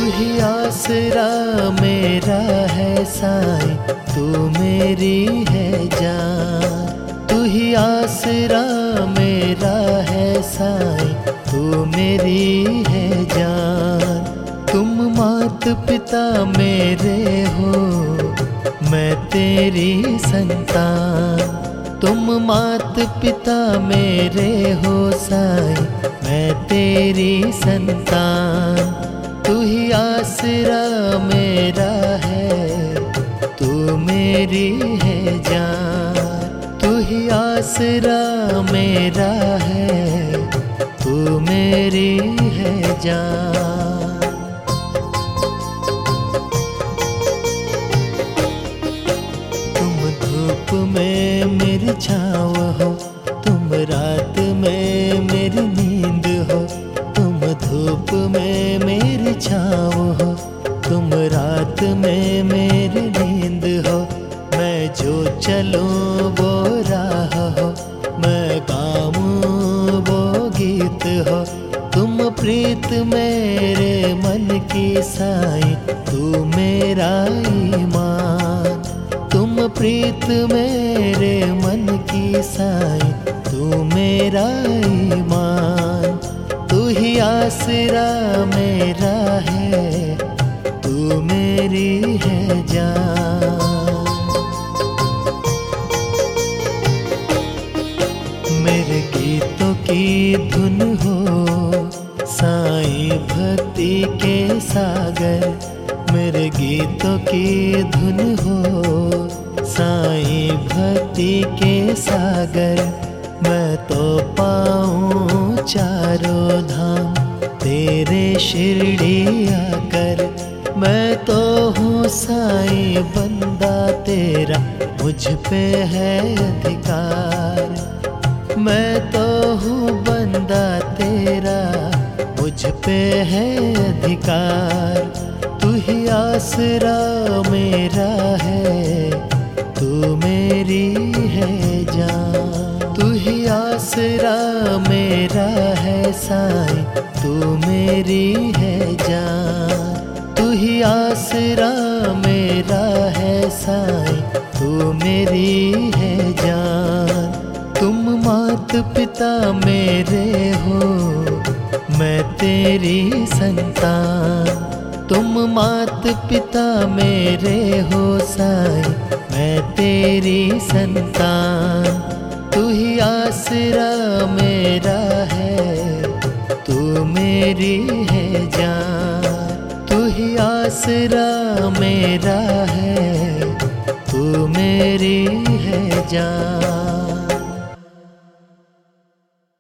ही आसरा मेरा है साईं, तू मेरी है जान। तू ही आसरा मेरा है साईं, तू मेरी है जान। तुम मात पिता मेरे हो, मैं तेरी संतान। तुम मात पिता मेरे हो साईं, मैं तेरी संतान। तू ही आसरा मेरा है, तू मेरी है जान। तू ही आसरा मेरा है, तू मेरी है जान। तुम धूप में मेरी छाँव हो, तुम रात में मेरी नींद हो। तुम धूप में मेरी छाँव हो, तुम रात में मेरी नींद हो। मैं जो चलूं वो राह हो, मैं गाऊं वो गीत हो। तुम प्रीत मेरे मन की साईं, तू मेरा ईमान। तुम प्रीत मेरे मन की साईं, तू मेरा ईमान। तू ही आसरा मेरा है, तू मेरी है जान। मेरे गीतों की धुन हो साईं भक्ति के सागर। मेरे गीतों की धुन हो साईं भक्ति के सागर। मैं तो पाऊं चारों धाम तेरे शिरडी आकर। मैं तो हूँ साईं बंदा तेरा, मुझ पे है अधिकार। मैं तो हूँ बंदा तेरा, मुझ पे है अधिकार। तू ही आसरा मेरा है, तू मेरी है जान। तू ही आसरा मेरा है साईं, तू मेरी है जान। तू ही आसरा मेरा है साईं, तू मेरी है जान। तुम मात पिता मेरे हो, मैं तेरी संतान। तुम मात पिता मेरे हो साईं, मैं तेरी संतान। तू ही आसरा मेरा है, तू मेरी है जान। तू ही आसरा मेरा है, तू मेरी है जान।